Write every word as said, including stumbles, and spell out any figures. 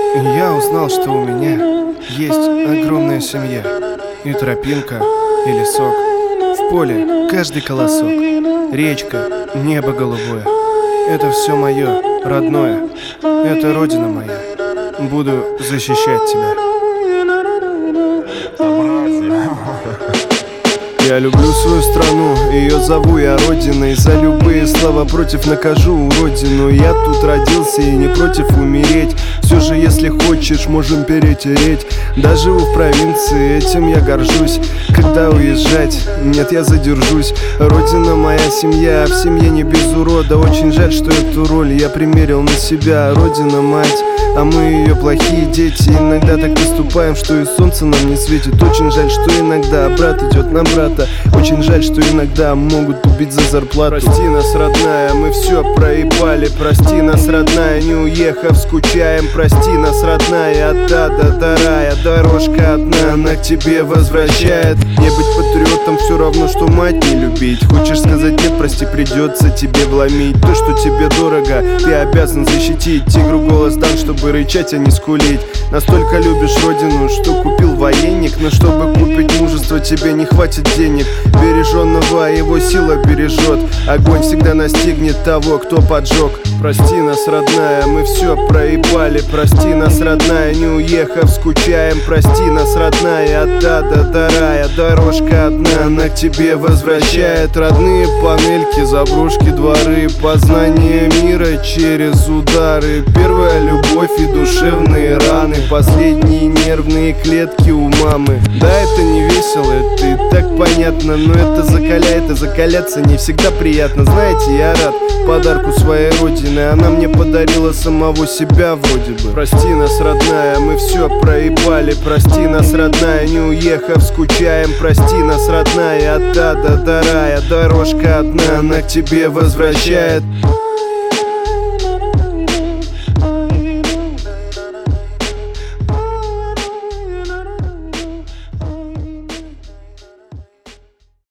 Я узнал, что у меня есть огромная семья. И тропинка, и лесок, в поле каждый колосок, речка, небо голубое. Это все мое, родное, это родина моя. Буду защищать тебя. Я люблю свою страну, ее зову я родиной. За любые слова против накажу уродину. Я тут родился и не против умереть. Все же, если хочешь, можем перетереть. Да, живу в провинции, этим я горжусь. Когда уезжать? Нет, я задержусь. Родина моя, семья, в семье не без урода. Очень жаль, что эту роль я примерил на себя. Родина, мать, а мы ее плохие дети. Иногда так поступаем, что и солнце нам не светит. Очень жаль, что иногда брат идет на брата. Очень жаль, что иногда могут убить за зарплату. Прости нас, родная, мы все проебали. Прости нас, родная, не уехав, скучаем. Прости нас, родная, от А до до рая. Дорожка одна, она к тебе возвращает. Не быть патриотом все равно, что мать не любить. Хочешь сказать нет, прости, придется тебе вломить. То, что тебе дорого, ты обязан защитить. Тигру голос дан, чтобы рычать, а не скулить. Настолько любишь родину, что купил военник. Но чтобы купить мужество, тебе не хватит денег. Береженного его сила бережет. Огонь всегда настигнет того, кто поджег. Прости нас, родная, мы все проебали. Прости нас, родная, не уехав, скучаем. Прости нас, родная, от А до до рая. Дорожка одна, она к тебе возвращает. Родные панельки, заброшки, дворы, познание мира через удары. Первая любовь и душевные раны, последние нервные клетки у мамы. Да, это не весело, это и так понятно, но это закаляет, и закаляться не всегда приятно. Знаете, я рад подарку своей родины, она мне подарила самого себя вроде бы. Прости нас, родная, мы все проебали. Прости нас, родная, не уехав, скучаем. Прости нас, родная, от А до до рая. Дорожка одна, она к тебе возвращает.